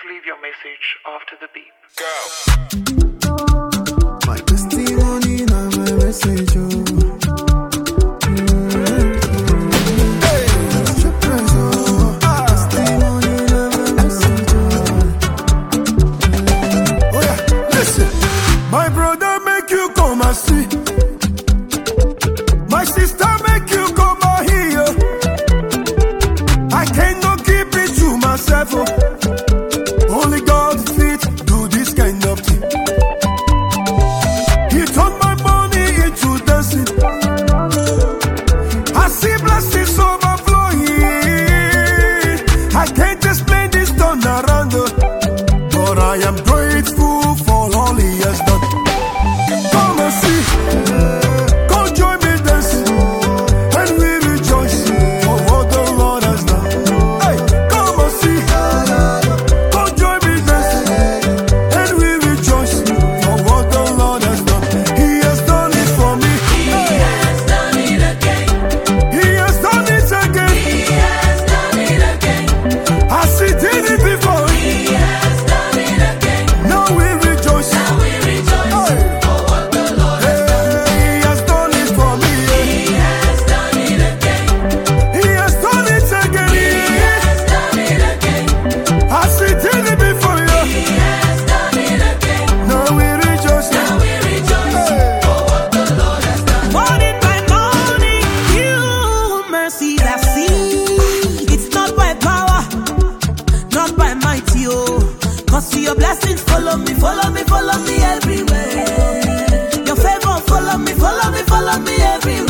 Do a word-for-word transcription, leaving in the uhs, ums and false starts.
leave your message after the beep. Go. My testimony, now my message, oh. Only God fit do this kind of thing. He turned my money into dancing. I see blessings overflowing. I can't explain this turnaround, but I am grateful for all He has done. Come and see, come join me dancing, and we rejoice for what the Lord has done. Hey, come and see. Cause your blessings follow me, follow me, follow me everywhere. Your favor follow me, follow me, follow me everywhere.